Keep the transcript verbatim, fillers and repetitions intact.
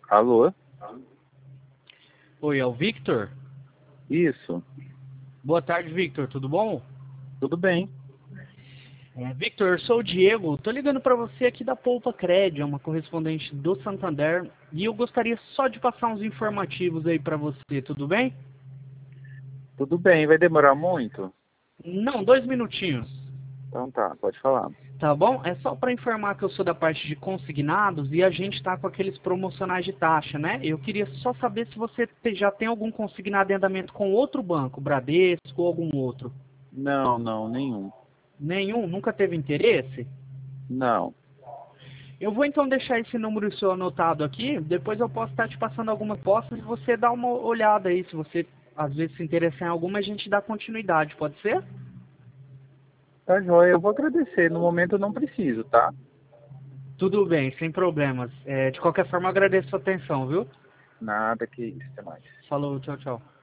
Alô? Oi, é o Victor? Isso. Boa tarde, Victor. Tudo bom? Tudo bem. É, Victor, eu sou o Diego. Tô ligando para você aqui da Poupa Cred, é uma correspondente do Santander, e eu gostaria só de passar uns informativos aí para você, tudo bem? Tudo bem. Vai demorar muito? Não, dois minutinhos. Então tá, pode falar. Tá bom? É só para informar que eu sou da parte de consignados e a gente está com aqueles promocionais de taxa, né? Eu queria só saber se você te- já tem algum consignado em andamento com outro banco, Bradesco ou algum outro. Não, não, nenhum. Nenhum? Nunca teve interesse? Não. Eu vou então deixar esse número seu anotado aqui, depois eu posso estar te passando algumas postas e você dá uma olhada aí, se você às vezes se interessar em alguma, a gente dá continuidade, pode ser? Tá joia, eu vou agradecer. No momento eu não preciso, tá? Tudo bem, sem problemas. É, de qualquer forma, eu agradeço a sua atenção, viu? Nada que isso, até mais. Falou, tchau, tchau.